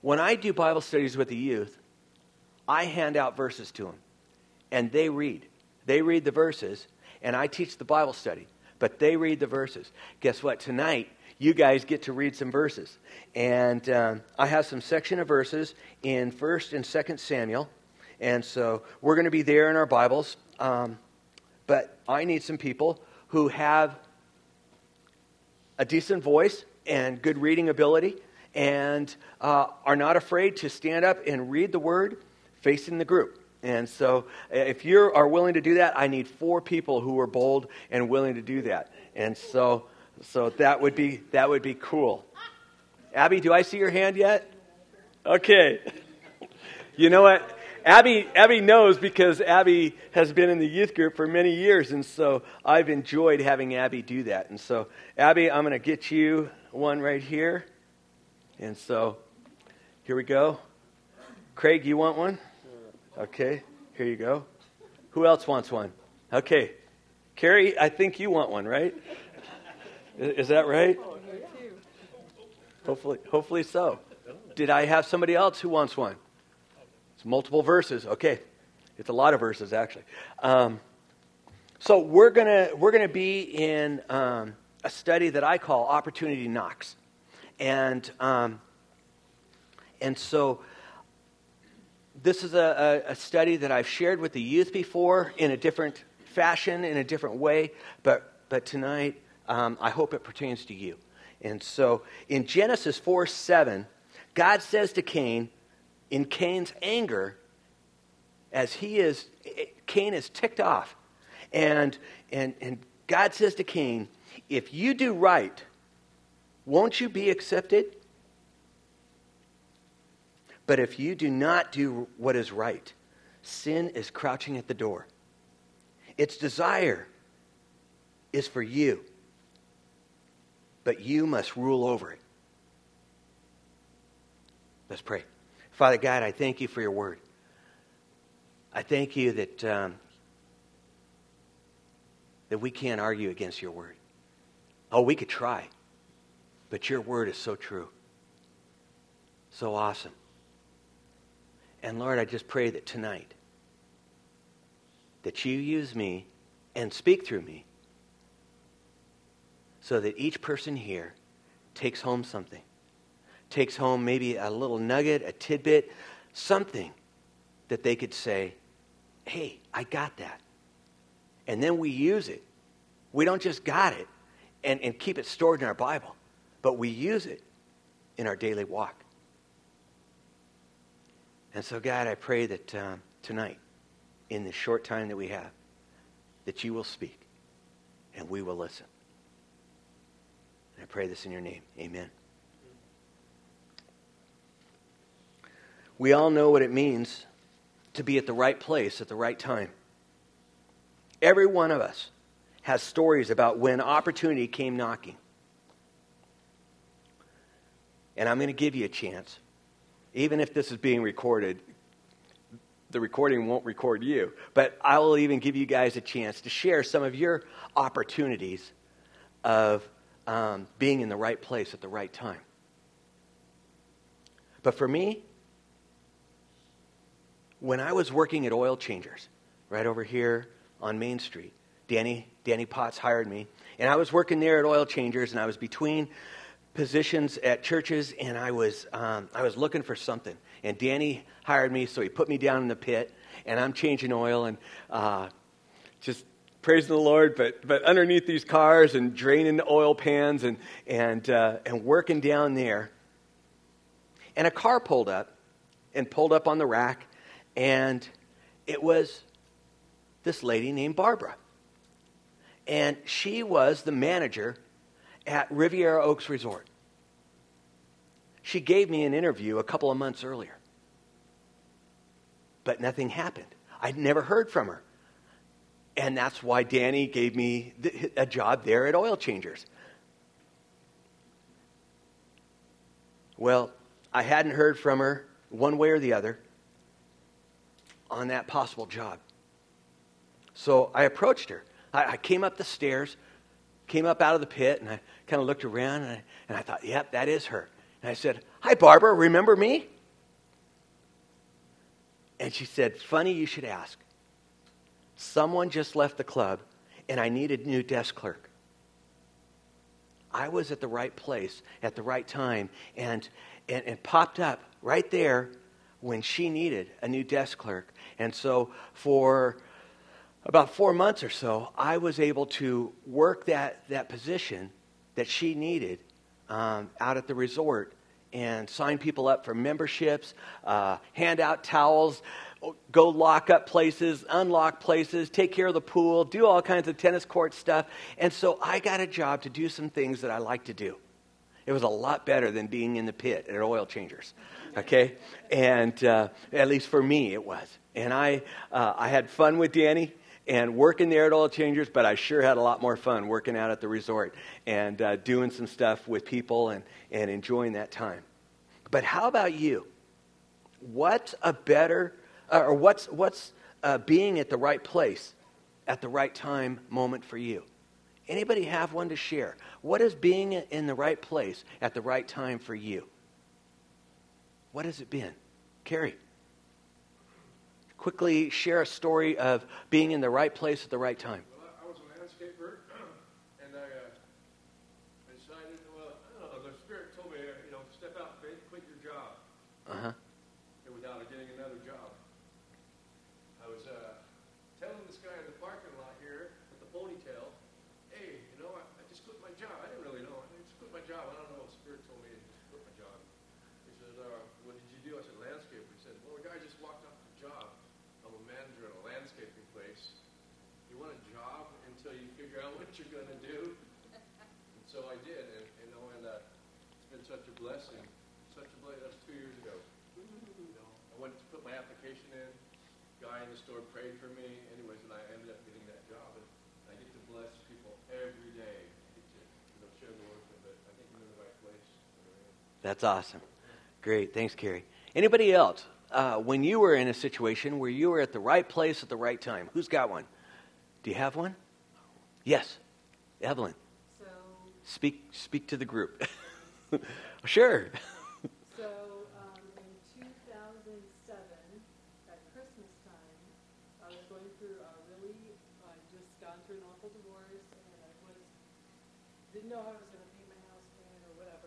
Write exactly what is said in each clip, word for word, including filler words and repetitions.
when I do Bible studies with the youth, I hand out verses to them, and they read. They read the verses, and I teach the Bible study, but they read the verses. Guess what? Tonight, you guys get to read some verses. And um, I have some section of verses in First and Second Samuel, and so we're going to be there in our Bibles. Um, but I need some people who have a decent voice and good reading ability, and uh, are not afraid to stand up and read the Word facing the group. And so if you are willing to do that, I need four people who are bold and willing to do that. And so so that would be that would be cool. Abby, do I see your hand yet? Okay. You know what? Abby Abby knows, because Abby has been in the youth group for many years, and so I've enjoyed having Abby do that. And so, Abby, I'm going to get you one right here. And so, here we go. Craig, you want one? Okay, here you go. Who else wants one? Okay. Carrie, I think you want one, right? Is that right? Hopefully, hopefully so. Did I have somebody else who wants one? It's multiple verses. Okay. It's a lot of verses, actually. Um, so we're gonna we're gonna be in um, a study that I call Opportunity Knocks. And um, and so this is a, a, a study that I've shared with the youth before in a different fashion, in a different way, but but tonight um, I hope it pertains to you. And so in Genesis four seven, God says to Cain, in Cain's anger, as he is, Cain is ticked off, and and and God says to Cain, if you do right, won't you be accepted? But if you do not do what is right, sin is crouching at the door. Its desire is for you, but you must rule over it. Let's pray. Father God, I thank you for your word. I thank you that um, that we can't argue against your word. Oh, we could try, but your word is so true, so awesome. And Lord, I just pray that tonight, that you use me and speak through me, so that each person here takes home something. Takes home maybe a little nugget, a tidbit, something that they could say, hey, I got that. And then we use it. We don't just got it and, and keep it stored in our Bible, but we use it in our daily walk. And so, God, I pray that um, tonight, in the short time that we have, that you will speak and we will listen. And I pray this in your name. Amen. We all know what it means to be at the right place at the right time. Every one of us has stories about when opportunity came knocking. And I'm going to give you a chance. Even if this is being recorded, the recording won't record you. But I will even give you guys a chance to share some of your opportunities of um, being in the right place at the right time. But for me, when I was working at Oil Changers, right over here on Main Street, Danny Danny Potts hired me, and I was working there at Oil Changers, and I was between positions at churches, and I was um, I was looking for something. And Danny hired me, so he put me down in the pit, and I'm changing oil and uh, just praising the Lord, but but underneath these cars and draining the oil pans and and uh, and working down there. And a car pulled up, and pulled up on the rack, and it was this lady named Barbara. And she was the manager at Riviera Oaks Resort. She gave me an interview a couple of months earlier. But nothing happened. I'd never heard from her. And that's why Danny gave me a job there at Oil Changers. Well, I hadn't heard from her one way or the other on that possible job. So I approached her. I, I came up the stairs, came up out of the pit, and I kind of looked around, and I, and I thought, yep, that is her. And I said, hi, Barbara, remember me? And she said, funny you should ask. Someone just left the club, and I needed a new desk clerk. I was at the right place at the right time, and, and, and popped up right there when she needed a new desk clerk. And so for about four months or so, I was able to work that, that position that she needed um, out at the resort and sign people up for memberships, uh, hand out towels, go lock up places, unlock places, take care of the pool, do all kinds of tennis court stuff. And so I got a job to do some things that I like to do. It was a lot better than being in the pit at Oil Changers, okay? And uh, at least for me, it was. And I, uh, I had fun with Danny and working there at Oil Changers, but I sure had a lot more fun working out at the resort and uh, doing some stuff with people and, and enjoying that time. But how about you? What's a better, uh, or what's what's uh, being at the right place at the right time moment for you? Anybody have one to share? What is being in the right place at the right time for you? What has it been? Carrie, quickly share a story of being in the right place at the right time. Well, I was a landscaper, and I uh, decided, well, I don't know, the Spirit told me, you know, step out in faith, quit your job. Uh-huh. Without getting another job. I was uh, telling this guy in the parking lot here with the ponytail, hey, you know, I, I just quit my job. I didn't really know. I just quit my job. I don't know what the Spirit told me to just quit my job. He said, uh, what did you do? I said, landscaper. He said, well, the guy just walked off the job. I'm a manager at a landscaping place. You want a job until you figure out what you're going to do? And so I did, and, you know, and uh, it's been such a blessing. Such a blessing. That's two years ago. I went to put my application in. Guy in the store prayed for me. Anyways, and I ended up getting that job. And I get to bless people every day. I get to, you know, share the word with them. But I think I'm in the right place. That's awesome. Great. Thanks, Carrie. Anybody else? Uh, when you were in a situation where you were at the right place at the right time, who's got one? Do you have one? Yes. Evelyn. So, Speak, speak to the group. Sure. so um, in two thousand seven, at Christmas time, I was going through a really, I just gone through an awful divorce, and I was, didn't know how I was going to pay my house payment or whatever.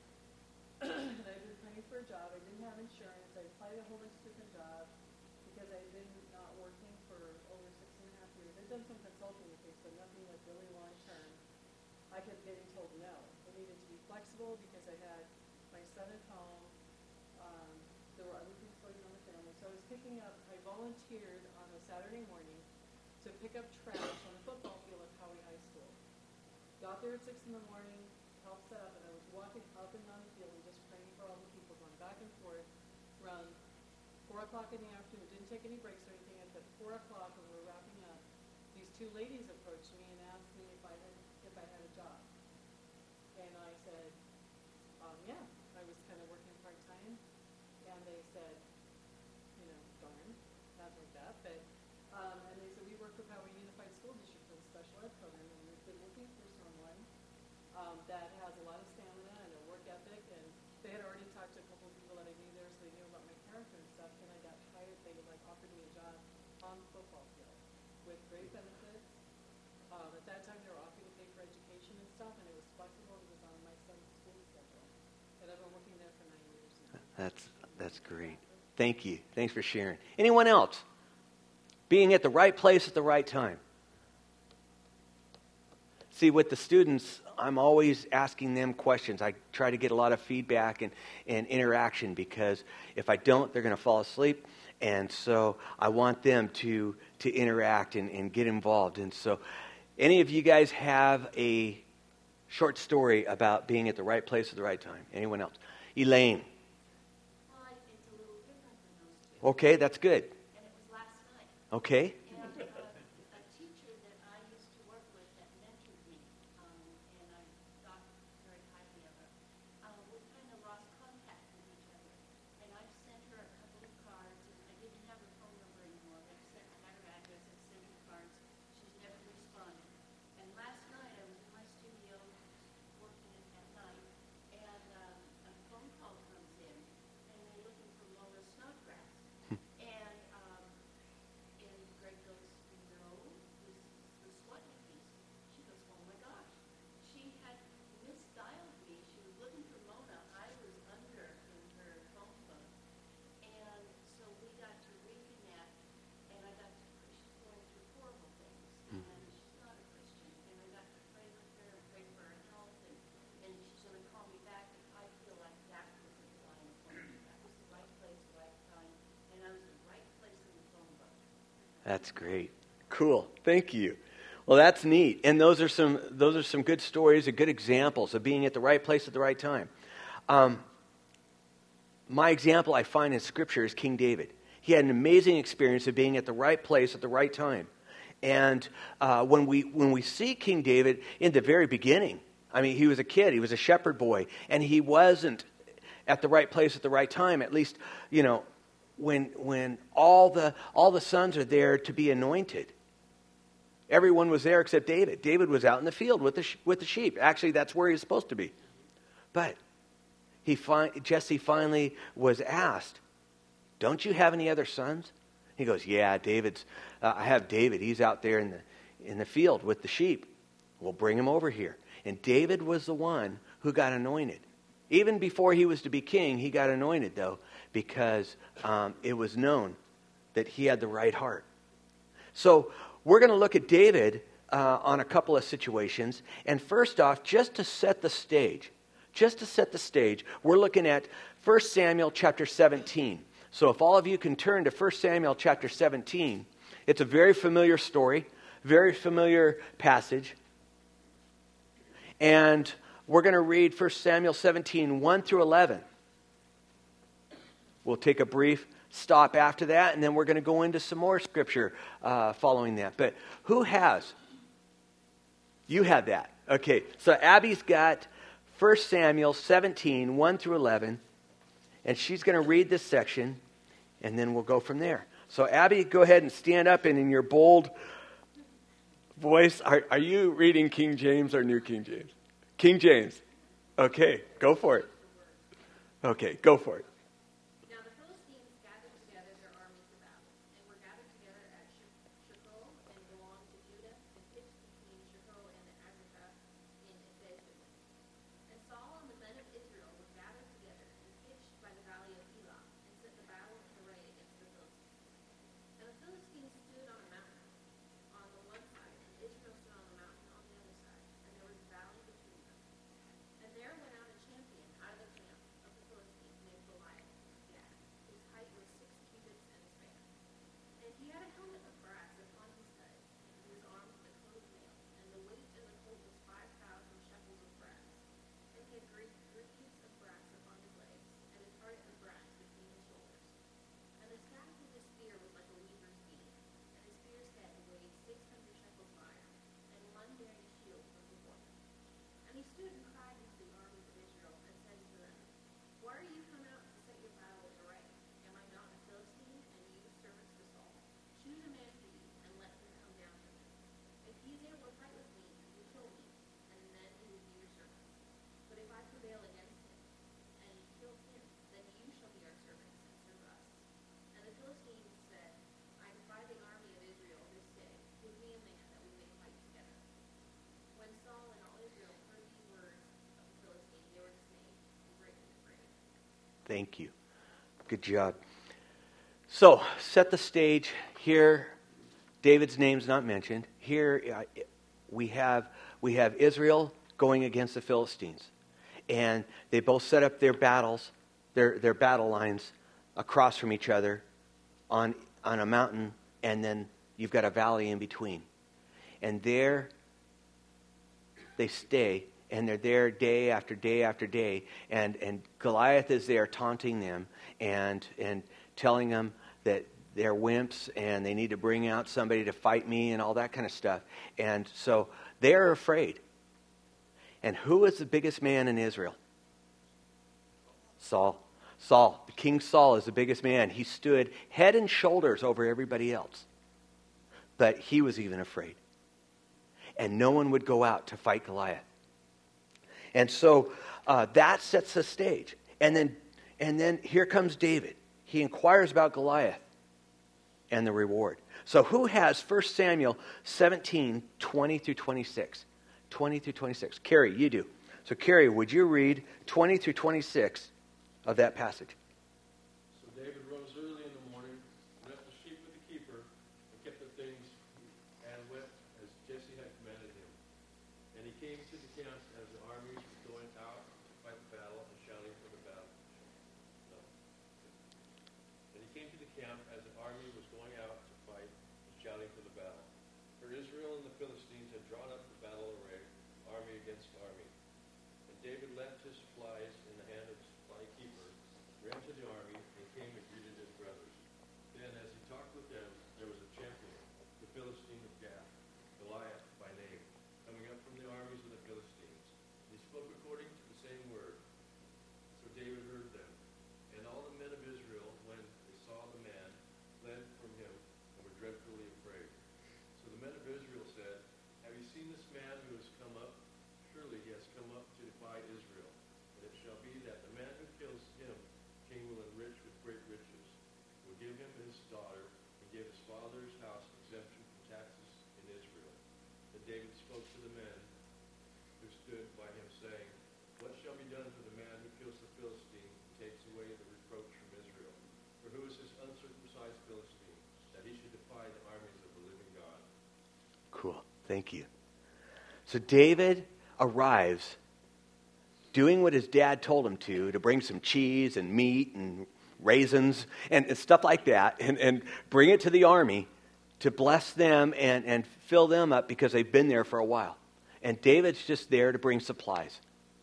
And I'd been praying for a job. I didn't have insurance. I applied a whole bunch of different jobs because I'd been not working for over six and a half years. I'd done some consulting with things, but nothing like really long term. I kept getting told no. I needed to be flexible because I had my son at home. Um, there were other things going on in the family. So I was picking up, I volunteered on a Saturday morning to pick up trash on the football field at Poway High School. Got there at six in the morning, helped set up, and I was walking up and down the field and just praying for all the people, going back and forth. Around four o'clock in the afternoon, didn't take any breaks or anything. At four o'clock when we were wrapping up, these two ladies approached me and asked me if I had if I had a job. And I said, um, yeah, I was kind of working part-time. And they said, you know, darn, not like that. But, um, and they said, we work with Poway Unified School District for the special ed program, and we've been looking for someone um, that has a lot of stamina and a work ethic. And they had already talked to a couple of people that I knew there, so they knew about my character and stuff. And I got hired. They like offered me a job on the football field with great benefits. Um, at that time, they were offering to pay for education and stuff, and it was flexible. It was on my son's school schedule. And I've been working there for nine years now. That's that's great. Thank you. Thanks for sharing. Anyone else? Being at the right place at the right time. See, with the students, I'm always asking them questions. I try to get a lot of feedback and, and interaction because if I don't, they're going to fall asleep. And so I want them to, to interact and, and get involved. And so any of you guys have a short story about being at the right place at the right time? Anyone else? Elaine. Well, it's a little different than those two. Okay, that's good. And it was last night. Okay. And uh, a teacher that I used to work with that mentored me, um, and I thought very highly of her, uh, we kind of lost contact with each other. And I've sent her a couple of cards, and I didn't have her phone number anymore, but I sent I had her address and sent her cards. She's never responded. And last night I was in my studio working at, at night, and um, a phone call comes in, and they're looking for Lola Snodgrass. And That's great. Cool. Thank you. Well, that's neat. And those are some those are some good stories and good examples of being at the right place at the right time. Um, my example I find in Scripture is King David. He had an amazing experience of being at the right place at the right time. And uh, when we when we see King David in the very beginning, I mean, he was a kid, he was a shepherd boy, and he wasn't at the right place at the right time. At least, you know, when when all the all the sons are there to be anointed. Everyone was there except David. David was out in the field with the with the sheep. Actually, that's where he was supposed to be. But he fi- Jesse finally was asked, "Don't you have any other sons?" He goes, "Yeah, David's. Uh, I have David. He's out there in the in the field with the sheep. We'll bring him over here." And David was the one who got anointed. Even before he was to be king, he got anointed, though, because um, it was known that he had the right heart. So we're going to look at David uh, on a couple of situations. And first off, just to set the stage, just to set the stage, we're looking at First Samuel chapter seventeen. So if all of you can turn to First Samuel chapter seventeen, it's a very familiar story, very familiar passage. And we're going to read First Samuel seventeen, one through eleven. We'll take a brief stop after that, and then we're going to go into some more scripture uh, following that. But who has? You have that. Okay, so Abby's got First Samuel seventeen, one through eleven, and she's going to read this section, and then we'll go from there. So Abby, go ahead and stand up, and in your bold voice, are, are you reading King James or New King James? King James. Okay, go for it. Okay, go for it. Now the Philistines gathered together their armies for battle, and were gathered together at Shechem, and belonged to Judah, and pitched between Shechem and Azekah in Benjamin. And Saul and the men of Israel were gathered together and pitched by the valley of Elah, and set the battle in array against the Philistines. And the Philistines stood on a mountain on the one side, and Israel stood on the mountain on the other side, and there was a valley between them. And there went out a champion out of the camp of the Philistines named Goliath, Gath, whose height was six cubits and a span. And he had a helmet of brass upon his head, and he was armed with a coat of mail, and the weight of the coat was five thousand shekels of brass. And he had great greaves of brass upon his legs, and a target of brass between his shoulders. And the staff of his spear was like a weaver's beam, and his spear's head weighed six hundred shekels of iron, and one bearing a shield was before him. And he stood and cried unto the armies of Israel, and said to them, Why are you come out to set your battle in array? Am I not a Philistine, and you servants to Saul? Choose a man for you, and let him come down to me. If he is able to fight with me, he will kill me, and then he will be your servant. But if I prevail against him, and kill him, then you shall be our servants, and serve us. And the Philistines said, I defy the army of Israel this day. Give me a man that we may fight together. When Saul and all Israel heard these words of the Philistines, they were dismayed and greatly afraid. Thank you. Good job. So, set the stage. Here, David's name's not mentioned. Here, uh, we have we have Israel going against the Philistines. And they both set up their battles, their their battle lines across from each other on on a mountain, and then you've got a valley in between. And there they stay, and they're there day after day after day, and, and Goliath is there taunting them and and telling them that they're wimps and they need to bring out somebody to fight me and all that kind of stuff. And so they're afraid. And who is the biggest man in Israel? Saul. Saul. The King Saul is the biggest man. He stood head and shoulders over everybody else. But he was even afraid. And no one would go out to fight Goliath. And so uh, that sets the stage. And then, and then here comes David. He inquires about Goliath and the reward. So who has First Samuel seventeen, twenty through twenty-six? twenty through twenty-six. Carrie, you do. So Carrie, would you read twenty through twenty-six of that passage? So David rose early in the morning, left the sheep with the keeper, and kept the things, and went as Jesse had commanded him. And he came to the camp as the armies were going out to fight the battle and shouting for the battle. No. And he came to the camp as the army was going out to fight, and after Israel and the Philistines had drawn up the battle array, army against army. And David left his supplies in the hand of the supply keeper, ran to the army, and came and greeted his brothers. Then, as he talked with them, there was a champion, the Philistine of Gath, Goliath by name, coming up from the armies of the Philistines. He spoke according to the same word. So David heard them. And all the men of Israel, when they saw the man, fled from him and were dreadfully afraid. So the men of Israel said, "Have you seen this man who has come up? Surely he has come up to defy Israel. And it shall be that the man who kills him, king will enrich with great riches, will give him his daughter, and give his father's house exemption from taxes in Israel." Then David spoke to the men who stood by him, saying, "What shall be done for the man who kills the Philistine and takes away the reproach from Israel? For who is this uncircumcised Philistine, that he should defy the armies of the living God?" Cool. Thank you. So David arrives doing what his dad told him to, to bring some cheese and meat and raisins and, and stuff like that, and, and bring it to the army to bless them and, and fill them up because they've been there for a while. And David's just there to bring supplies.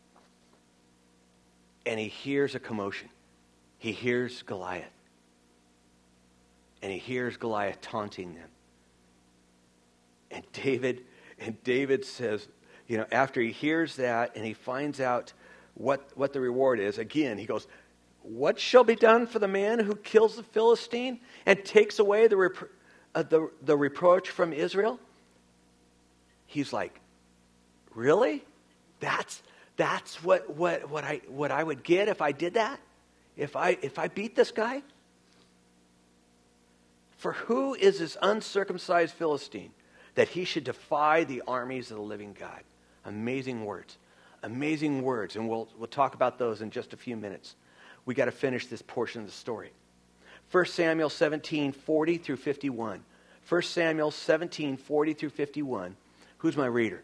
And he hears a commotion. He hears Goliath. And he hears Goliath taunting them. And David, and David says, you know, after he hears that and he finds out what, what the reward is, again, he goes, "What shall be done for the man who kills the Philistine and takes away the, repro- uh, the, the reproach from Israel?" He's like, really? That's that's what, what, what I what I would get if I did that? If I if I beat this guy? For who is this uncircumcised Philistine that he should defy the armies of the living God? Amazing words. Amazing words. And we'll we'll talk about those in just a few minutes. We got to finish this portion of the story. First Samuel seventeen, forty through fifty-one. First Samuel seventeen, forty through fifty-one. Who's my reader?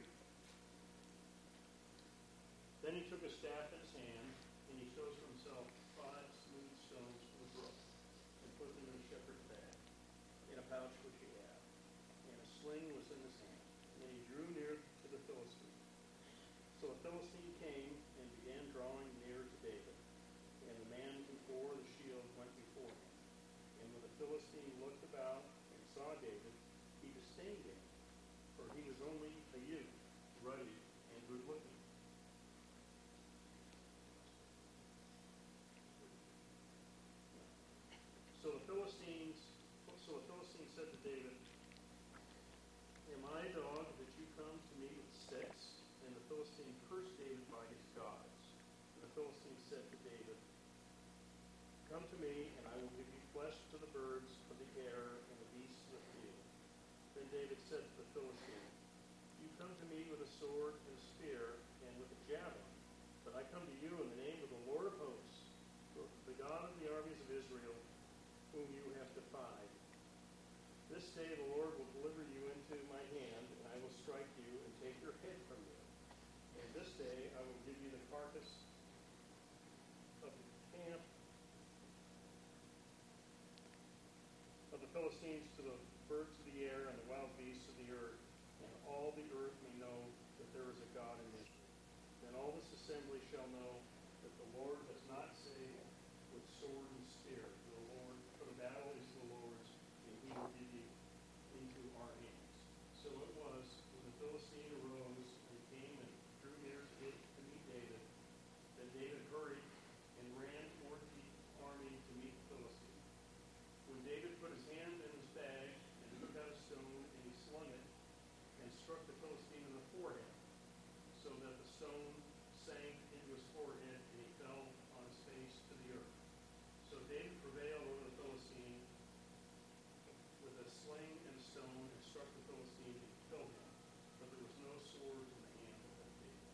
Then he took a staff in his hand, and he chose for himself five smooth stones from the brook, and put them in a shepherd's bag, in a pouch which he had. And a sling was in his hand. And he drew near to the Philistine. So the Philistine came and began drawing near to David. And the man who bore the shield went before him. And when the Philistine looked about and saw David, he disdained him, for he was only a youth, ruddy and good-looking. So the Philistines, so the Philistine said to David, "Am I a dog that you come to me with sticks?" And the Philistine cursed David by his gods. And the Philistine said to David, "Come to me, and I will give you flesh to the birds of the air and the beasts of the field." Then David said to the Philistine, "You come to me with a sword and a spear and with a javelin, but I come to you in the name of the Lord of hosts, the God of the armies of Israel, whom you have defied. This day the Lord will deliver you into my hand, and I will strike you and take your head from you. And this day I will give you the carcass of the camp of the Philistines to the birds of the air and the wild beasts of the earth, and all the earth may know that there is a God in Israel. Then all this assembly shall know that the Lord does not save with sword and spear, for the Lord, for the battle is the Lord's, and he will give you into our hands." So it was, when the Philistine arose and came and drew near to it to meet David, that David hurried and ran toward the army to meet the Philistine. When David put his hand in his bag and took out a stone, and he slung it and struck the Philistine in the forehead, so that the stone sank into his forehead, and he fell on his face to the earth. So David prevailed over the Philistine with a sling and a stone, and struck the Philistine and killed him. But there was no sword in the hand of David.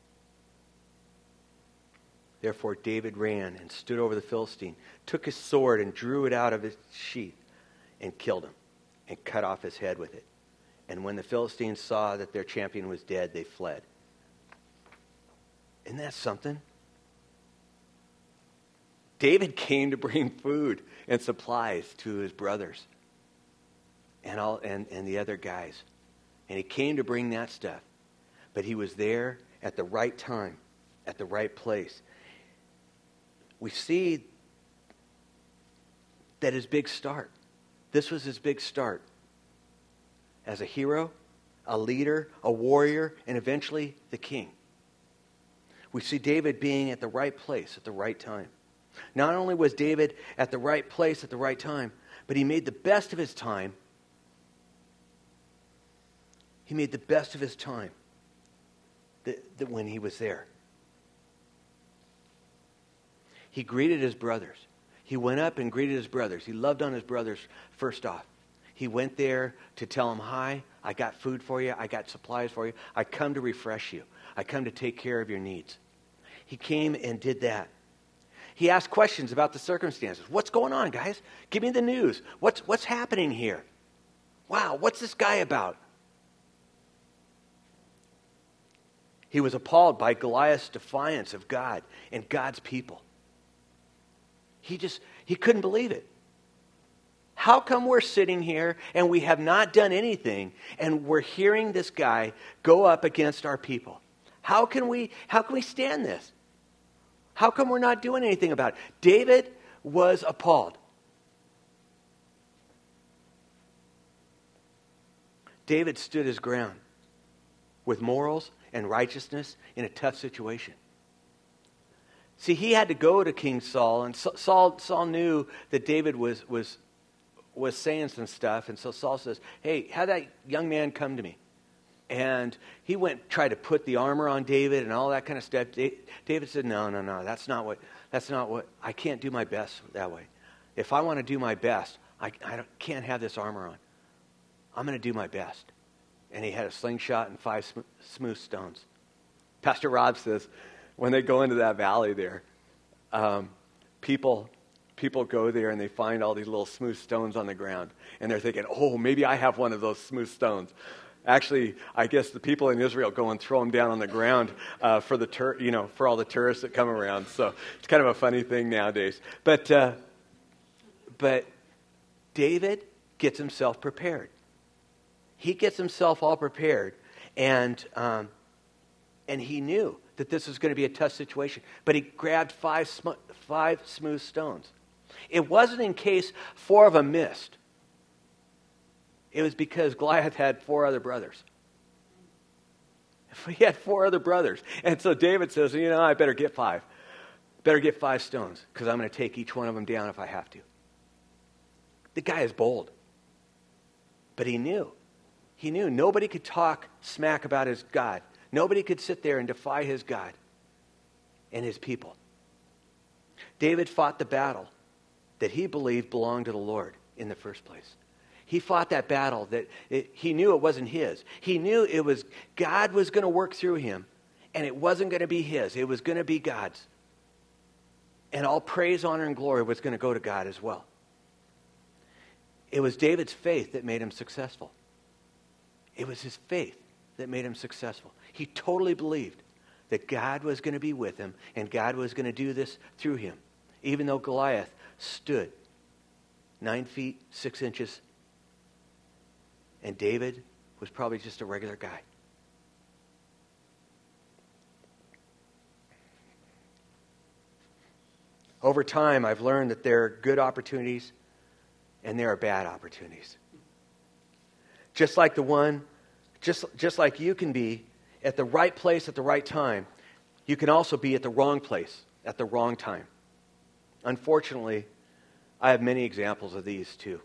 Therefore David ran and stood over the Philistine, took his sword and drew it out of his sheath, and killed him, and cut off his head with it. And when the Philistines saw that their champion was dead, they fled. Isn't that something? David came to bring food and supplies to his brothers and all and, and the other guys. And he came to bring that stuff. But he was there at the right time, at the right place. We see that his big start. This was his big start. As a hero, a leader, a warrior, and eventually the king. We see David being at the right place at the right time. Not only was David at the right place at the right time, but he made the best of his time. He made the best of his time that, that when he was there. He greeted his brothers. He went up and greeted his brothers. He loved on his brothers first off. He went there to tell them, hi, I got food for you. I got supplies for you. I come to refresh you. I come to take care of your needs. He came and did that. He asked questions about the circumstances. What's going on, guys? Give me the news. What's, what's happening here? Wow, what's this guy about? He was appalled by Goliath's defiance of God and God's people. He just, he couldn't believe it. How come we're sitting here and we have not done anything and we're hearing this guy go up against our people? How can we, how can we stand this? How come we're not doing anything about it? David was appalled. David stood his ground with morals and righteousness in a tough situation. See, he had to go to King Saul, and Saul, Saul knew that David was, was, was saying some stuff, and so Saul says, hey, have that young man come to me. And he went, tried to put the armor on David and all that kind of stuff. David said, no, no, no, that's not what, that's not what, I can't do my best that way. If I want to do my best, I, I can't have this armor on. I'm going to do my best. And he had a slingshot and five sm- smooth stones. Pastor Rob says, when they go into that valley there, um, people people go there and they find all these little smooth stones on the ground. And they're thinking, oh, maybe I have one of those smooth stones. Actually, I guess the people in Israel go and throw them down on the ground uh, for the tur- you know, for all the tourists that come around. So it's kind of a funny thing nowadays. But uh, but David gets himself prepared. He gets himself all prepared, and um, and he knew that this was going to be a tough situation. But he grabbed five sm- five smooth stones. It wasn't in case four of them missed. It was because Goliath had four other brothers. He had four other brothers. And so David says, you know, I better get five. Better get five stones, because I'm going to take each one of them down if I have to. The guy is bold. But he knew. He knew nobody could talk smack about his God. Nobody could sit there and defy his God and his people. David fought the battle that he believed belonged to the Lord in the first place. He fought that battle that it, he knew it wasn't his. He knew it was God was going to work through him, and it wasn't going to be his. It was going to be God's. And all praise, honor, and glory was going to go to God as well. It was David's faith that made him successful. It was his faith that made him successful. He totally believed that God was going to be with him, and God was going to do this through him, even though Goliath stood nine feet, six inches, and David was probably just a regular guy. Over time, I've learned that there are good opportunities and there are bad opportunities. Just like the one, just, just like you can be at the right place at the right time, you can also be at the wrong place at the wrong time. Unfortunately, I have many examples of these too.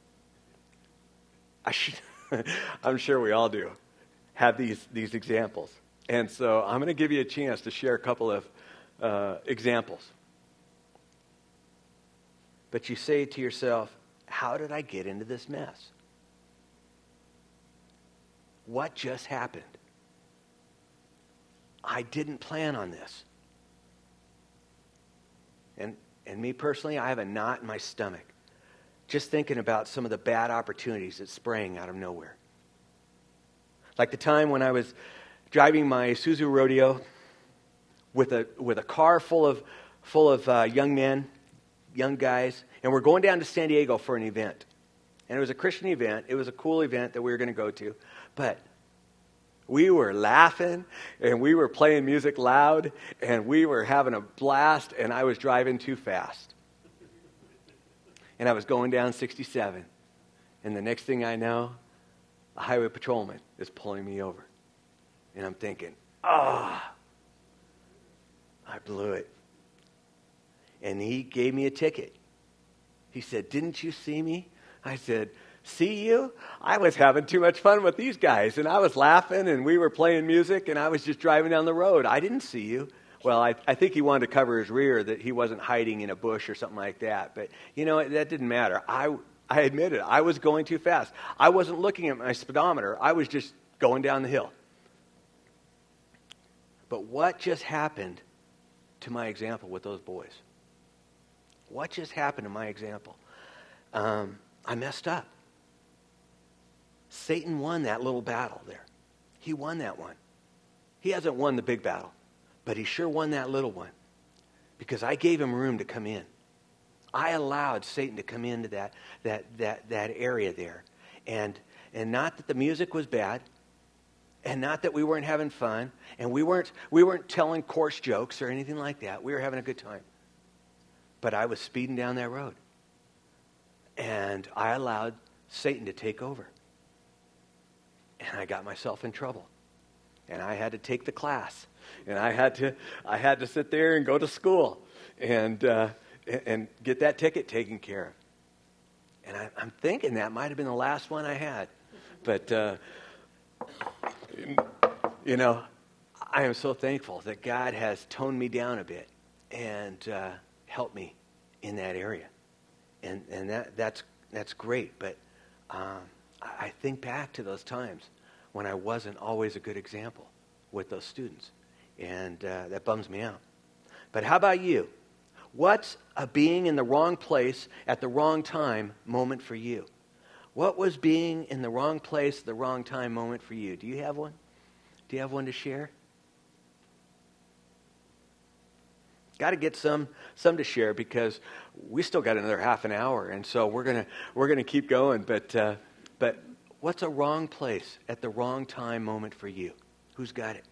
I should, I'm sure we all do have these, these examples. And so I'm going to give you a chance to share a couple of uh, examples. But you say to yourself, how did I get into this mess? What just happened? I didn't plan on this. And, and me personally, I have a knot in my stomach just thinking about some of the bad opportunities that sprang out of nowhere. Like the time when I was driving my Isuzu Rodeo with a with a car full of full of uh, young men, young guys, and we're going down to San Diego for an event. And it was a Christian event. It was a cool event that we were going to go to. But We were laughing, and we were playing music loud, and we were having a blast, and I was driving too fast. And I was going down sixty-seven. And the next thing I know, a highway patrolman is pulling me over. And I'm thinking, ah, oh, I blew it. And he gave me a ticket. He said, didn't you see me? I said, see you? I was having too much fun with these guys. And I was laughing, and we were playing music, and I was just driving down the road. I didn't see you. Well, I, I think he wanted to cover his rear, that he wasn't hiding in a bush or something like that. But, you know, that didn't matter. I, I admit it. I was going too fast. I wasn't looking at my speedometer. I was just going down the hill. But what just happened to my example with those boys? What just happened to my example? Um, I messed up. Satan won that little battle there. He won that one. He hasn't won the big battle, but he sure won that little one because I gave him room to come in. I allowed Satan to come into that that that that area there. And and not that the music was bad, and not that we weren't having fun, and we weren't we weren't telling coarse jokes or anything like that. We were having a good time. But I was speeding down that road. And I allowed Satan to take over. And I got myself in trouble. And I had to take the class. And I had to I had to sit there and go to school and uh, and get that ticket taken care of. And I, I'm thinking that might have been the last one I had. But, uh, you know, I am so thankful that God has toned me down a bit and uh, helped me in that area. And and that that's that's great. But um, I, I think back to those times when I wasn't always a good example with those students. And uh, that bums me out. But how about you? What's a being in the wrong place at the wrong time moment for you? What was being in the wrong place at the wrong time moment for you? Do you have one? Do you have one to share? Got to get some some to share because we still got another half an hour, and so we're gonna we're gonna keep going. But uh, but what's a wrong place at the wrong time moment for you? Who's got it?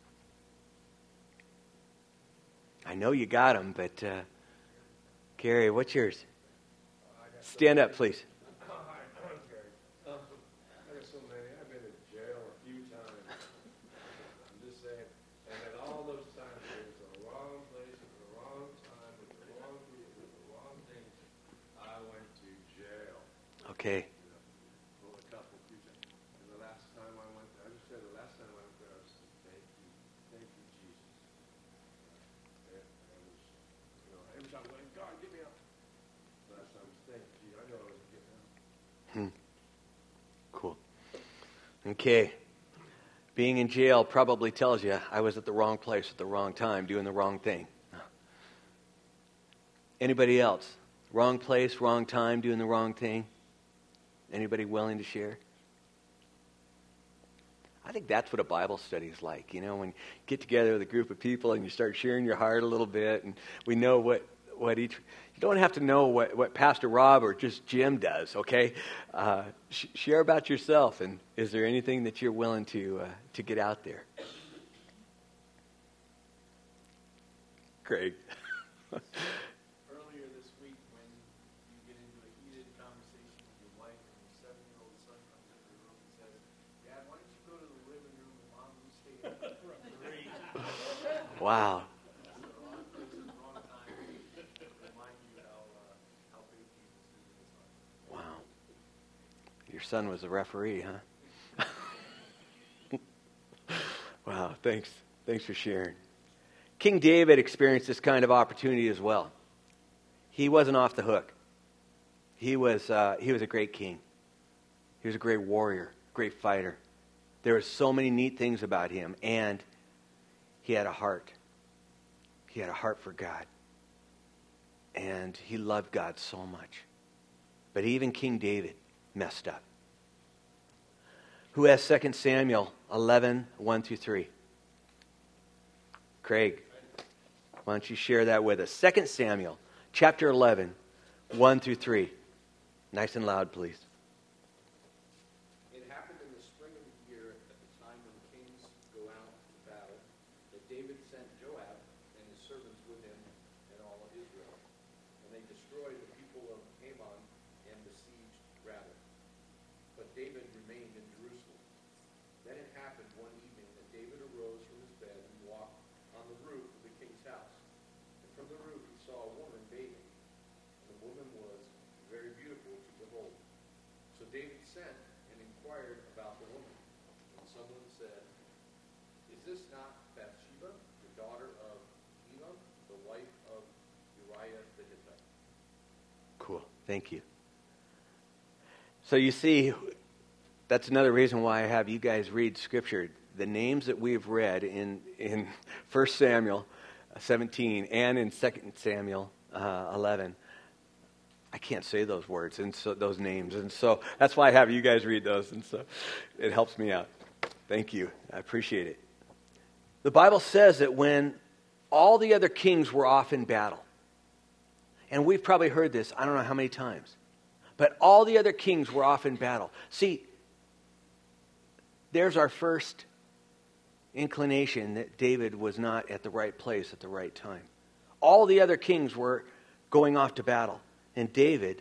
I know you got them, but uh, Gary, what's yours? Stand up, please. Hi, I'm Gary. Um, I got so many. I've been in jail a few times. I'm just saying. And at all those times, it was the wrong place at the wrong time with the wrong group with the wrong things. I went to jail. Okay. You know, for a couple, few times. And the last time I went there, I just said the last time I went there, I was saying, thank you, thank you, Jesus. And, and I was, you know, every time I went, God, get me out. Last time I was, thank you, I know I was getting out. Hmm. Cool. Okay. Being in jail probably tells you I was at the wrong place at the wrong time doing the wrong thing. Anybody else? Wrong place, wrong time, doing the wrong thing? Anybody willing to share? I think that's what a Bible study is like. You know, when you get together with a group of people and you start sharing your heart a little bit, and we know what, what each... You don't have to know what, what Pastor Rob or just Jim does, okay? Uh, sh- share about yourself, and is there anything that you're willing to uh, to get out there? Craig. Earlier this week, when you get into a heated conversation with your wife and your seven-year-old son comes into the room and says, Dad, why don't you go to the living room and Mom, you stay in the front? Wow. Wow. Your son was a referee, huh? Wow, thanks. Thanks for sharing. King David experienced this kind of opportunity as well. He wasn't off the hook. He was uh, he was a great king. He was a great warrior, great fighter. There were so many neat things about him, and he had a heart. He had a heart for God. And he loved God so much. But even King David messed up. Who has Second Samuel eleven, one through three? Craig, why don't you share that with us? Second Samuel, chapter eleven, one through three. Nice and loud, please. It happened in the spring of the year at the time when King David remained in Jerusalem. Then it happened one evening that David arose from his bed and walked on the roof of the king's house. And from the roof he saw a woman bathing, and the woman was very beautiful to behold. So David sent and inquired about the woman. And someone said, "Is this not Bathsheba, the daughter of Elon, the wife of Uriah the Hittite?" Cool. Thank you. So you see, that's another reason why I have you guys read Scripture. The names that we've read in, in First Samuel seventeen and in Second Samuel uh, eleven, I can't say those words and so those names. And so that's why I have you guys read those. And so it helps me out. Thank you. I appreciate it. The Bible says that when all the other kings were off in battle, and we've probably heard this, I don't know how many times, but all the other kings were off in battle. See, there's our first inclination that David was not at the right place at the right time. All the other kings were going off to battle, and David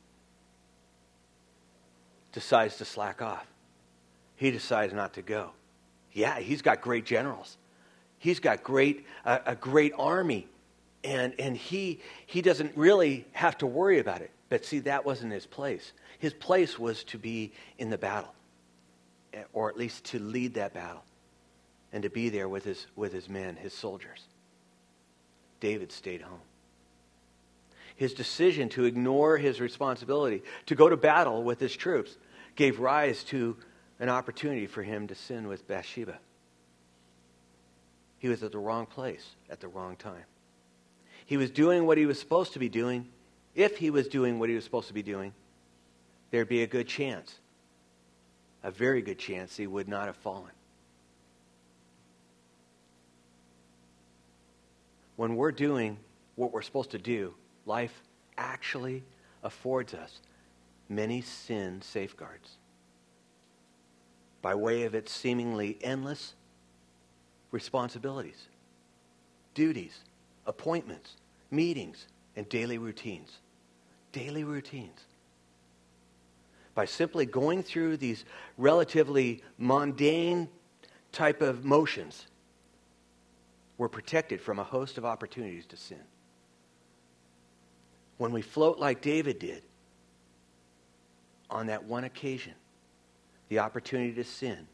decides to slack off. He decides not to go. Yeah, he's got great generals. He's got great uh, a great army, and and he he doesn't really have to worry about it. But see, that wasn't his place. His place was to be in the battle, or at least to lead that battle, and to be there with his with his men, his soldiers. David stayed home. His decision to ignore his responsibility to go to battle with his troops gave rise to an opportunity for him to sin with Bathsheba. He was at the wrong place at the wrong time. He was doing what he was supposed to be doing. If he was doing what he was supposed to be doing, there'd be a good chance, a very good chance, he would not have fallen. When we're doing what we're supposed to do, life actually affords us many sin safeguards by way of its seemingly endless responsibilities, duties, appointments, meetings, and daily routines. Daily routines. By simply going through these relatively mundane type of motions, we're protected from a host of opportunities to sin. When we float like David did, on that one occasion, the opportunity to sin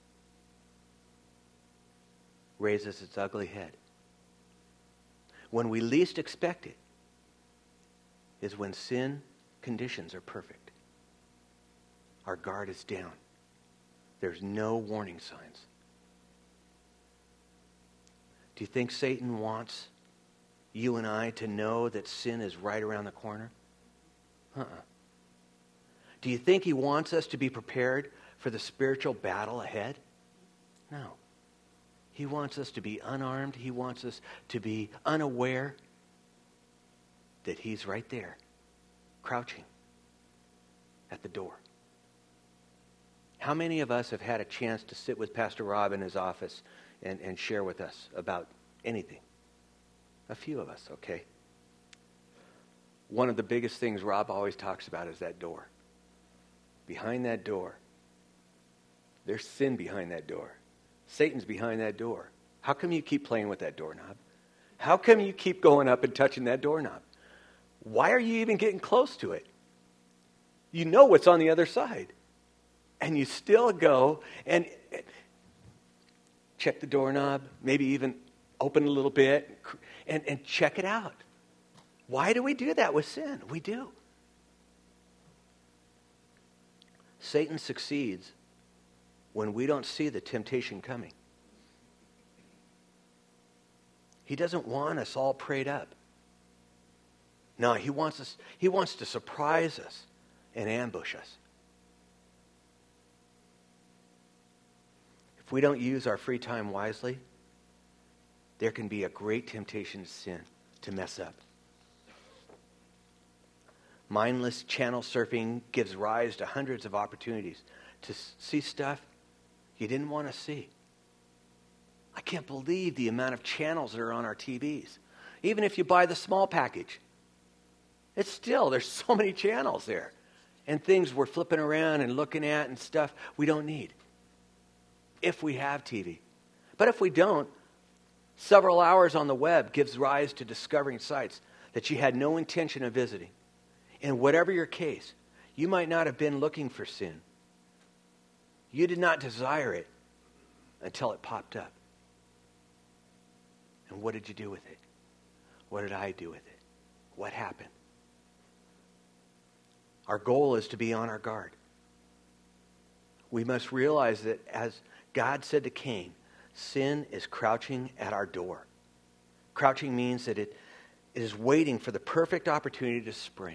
raises its ugly head. When we least expect it is when sin conditions are perfect. Our guard is down. There's no warning signs. Do you think Satan wants you and I to know that sin is right around the corner? Uh-uh. Do you think he wants us to be prepared for the spiritual battle ahead? No. He wants us to be unarmed. He wants us to be unaware that he's right there, crouching at the door. How many of us have had a chance to sit with Pastor Rob in his office and, and share with us about anything? A few of us, okay. One of the biggest things Rob always talks about is that door. Behind that door, there's sin behind that door. Satan's behind that door. How come you keep playing with that doorknob? How come you keep going up and touching that doorknob? Why are you even getting close to it? You know what's on the other side. And you still go and check the doorknob, maybe even open a little bit and, and check it out. Why do we do that with sin? We do. Satan succeeds when we don't see the temptation coming. He doesn't want us all prayed up. No, he wants us, he wants to surprise us and ambush us. If we don't use our free time wisely, there can be a great temptation to sin, to mess up. Mindless channel surfing gives rise to hundreds of opportunities to see stuff you didn't want to see. I can't believe the amount of channels that are on our T Vs. Even if you buy the small package, it's still, there's so many channels there. and things we're flipping around and looking at and stuff we don't need if we have T V. But if we don't, several hours on the web gives rise to discovering sites that you had no intention of visiting. And whatever your case, you might not have been looking for sin. You did not desire it until it popped up. And what did you do with it? What did I do with it? What happened? Our goal is to be on our guard. We must realize that as God said to Cain, sin is crouching at our door. Crouching means that it, it is waiting for the perfect opportunity to spring.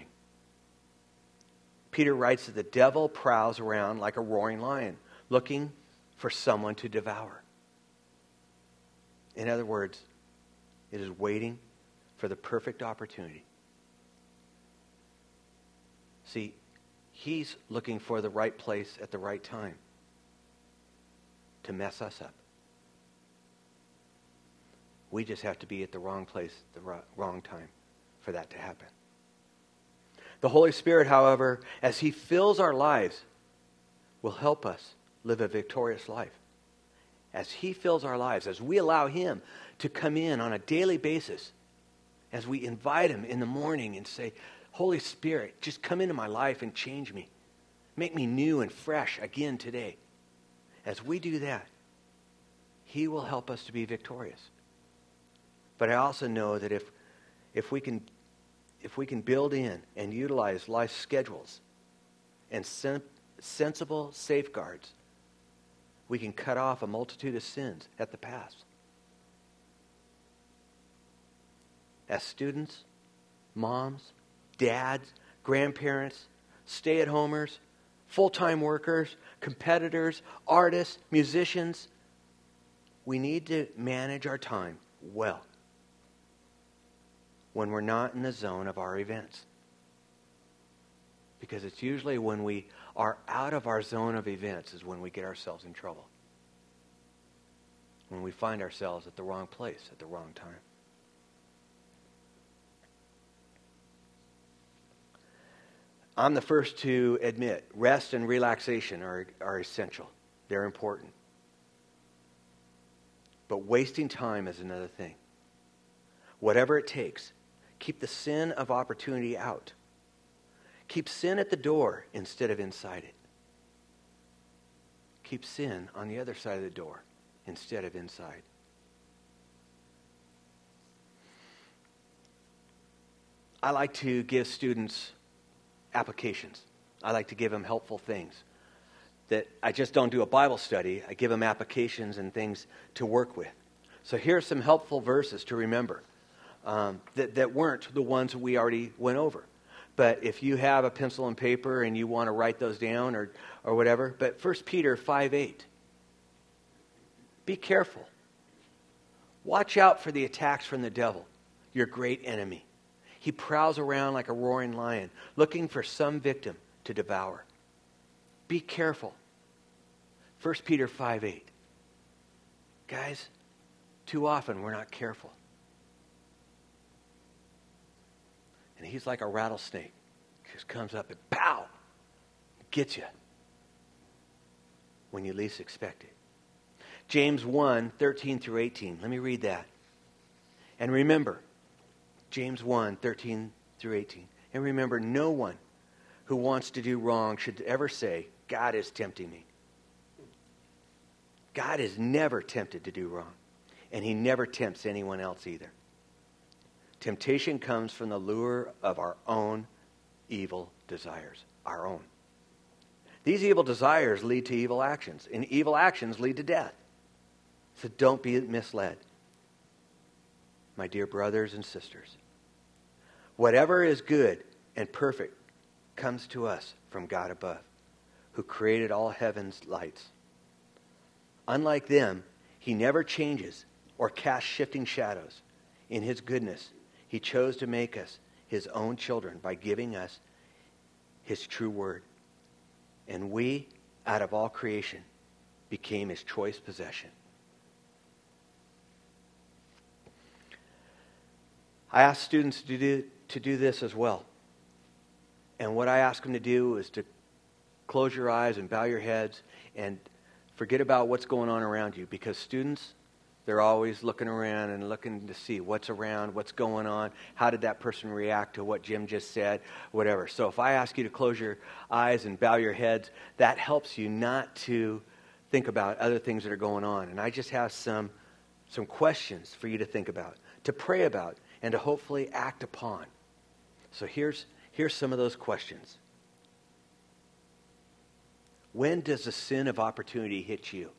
Peter writes that the devil prowls around like a roaring lion, looking for someone to devour. In other words, it is waiting for the perfect opportunity. See, he's looking for the right place at the right time to mess us up. We just have to be at the wrong place at the wrong time for that to happen. The Holy Spirit, however, as he fills our lives, will help us live a victorious life. As he fills our lives, as we allow him to come in on a daily basis, as we invite him in the morning and say, Holy Spirit, just come into my life and change me. Make me new and fresh again today. As we do that, he will help us to be victorious. But I also know that if if we can if we can build in and utilize life schedules and sen- sensible safeguards, we can cut off a multitude of sins at the pass. As students, moms, dads, grandparents, stay-at-homers, full-time workers, competitors, artists, musicians, we need to manage our time well when we're not in the zone of our events. Because it's usually when we are out of our zone of events is when we get ourselves in trouble. When we find ourselves at the wrong place at the wrong time. I'm the first to admit rest and relaxation are, are essential. They're important. But wasting time is another thing. Whatever it takes, keep the sin of opportunity out. Keep sin at the door instead of inside it. Keep sin on the other side of the door instead of inside. I like to give students applications. I like to give them helpful things. That I just don't do a Bible study. I give them applications and things to work with. So here are some helpful verses to remember um, that, that weren't the ones we already went over. But if you have a pencil and paper and you want to write those down or, or whatever. But First Peter five eight. Be careful. Watch out for the attacks from the devil, your great enemy. He prowls around like a roaring lion, looking for some victim to devour. Be careful. First Peter five eight. Guys, too often we're not careful. And he's like a rattlesnake. He just comes up and pow! Gets you. When you least expect it. James one, thirteen through eighteen. Let me read that. And remember, James one, thirteen through eighteen. And remember, no one who wants to do wrong should ever say, God is tempting me. God is never tempted to do wrong. And he never tempts anyone else either. Temptation comes from the lure of our own evil desires. Our own. These evil desires lead to evil actions. And evil actions lead to death. So don't be misled. My dear brothers and sisters, whatever is good and perfect comes to us from God above, who created all heaven's lights. Unlike them, he never changes or casts shifting shadows. In his goodness, he chose to make us his own children by giving us his true word. And we, out of all creation, became his choice possession. I ask students to do, to do this as well. And what I ask them to do is to close your eyes and bow your heads and forget about what's going on around you. Because students, they're always looking around and looking to see what's around, what's going on, how did that person react to what Jim just said, whatever. So if I ask you to close your eyes and bow your heads, that helps you not to think about other things that are going on. And I just have some, some questions for you to think about, to pray about, and to hopefully act upon. So here's, here's some of those questions. When does the sin of opportunity hit you?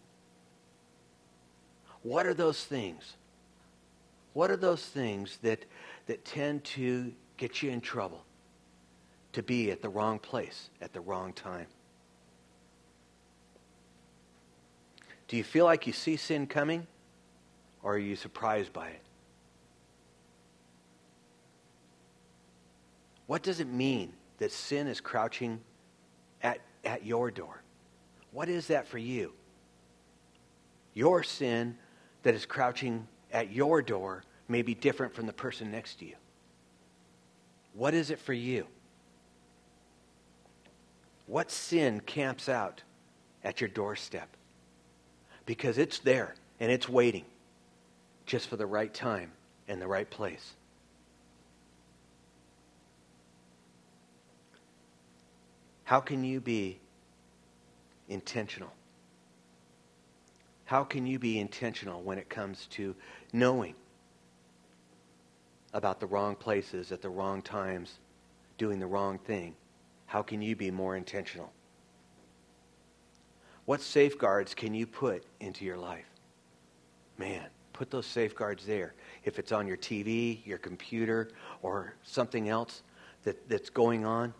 What are those things? What are those things that, that tend to get you in trouble? To be at the wrong place at the wrong time? Do you feel like you see sin coming? Or are you surprised by it? What does it mean that sin is crouching at, at your door? What is that for you? Your sin that is crouching at your door may be different from the person next to you. What is it for you? What sin camps out at your doorstep? Because it's there and it's waiting just for the right time and the right place. How can you be intentional? How can you be intentional when it comes to knowing about the wrong places at the wrong times, doing the wrong thing? How can you be more intentional? What safeguards can you put into your life? Man, put those safeguards there. If it's on your T V, your computer, or something else that, that's going on,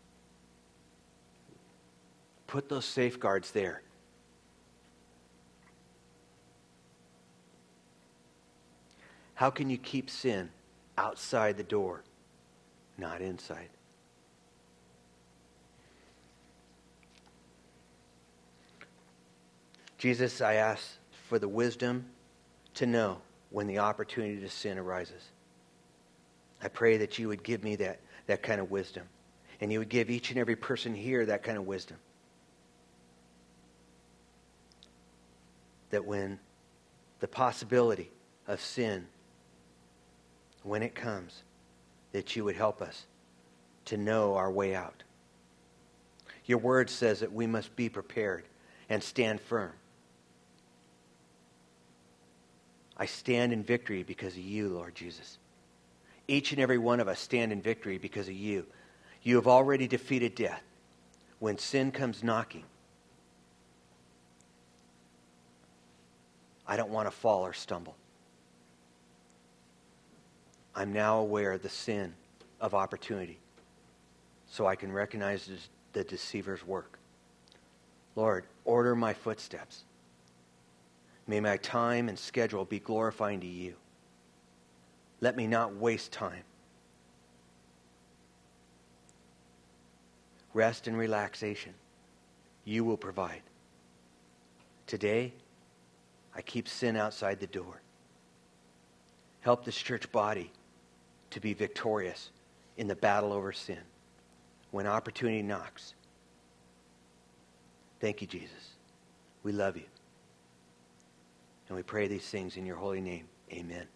put those safeguards there. How can you keep sin outside the door, not inside? Jesus, I ask for the wisdom to know when the opportunity to sin arises. I pray that you would give me that, that kind of wisdom. And you would give each and every person here that kind of wisdom. That when the possibility of sin, when it comes, that you would help us to know our way out. Your word says that we must be prepared and stand firm. I stand in victory because of you, Lord Jesus. Each and every one of us stand in victory because of you. You have already defeated death. When sin comes knocking, I don't want to fall or stumble. I'm now aware of the sin of opportunity, so I can recognize the deceiver's work. Lord, order my footsteps. May my time and schedule be glorifying to you. Let me not waste time. Rest and relaxation, you will provide. Today, I keep sin outside the door. Help this church body to be victorious in the battle over sin when opportunity knocks. Thank you, Jesus. We love you. And we pray these things in your holy name. Amen.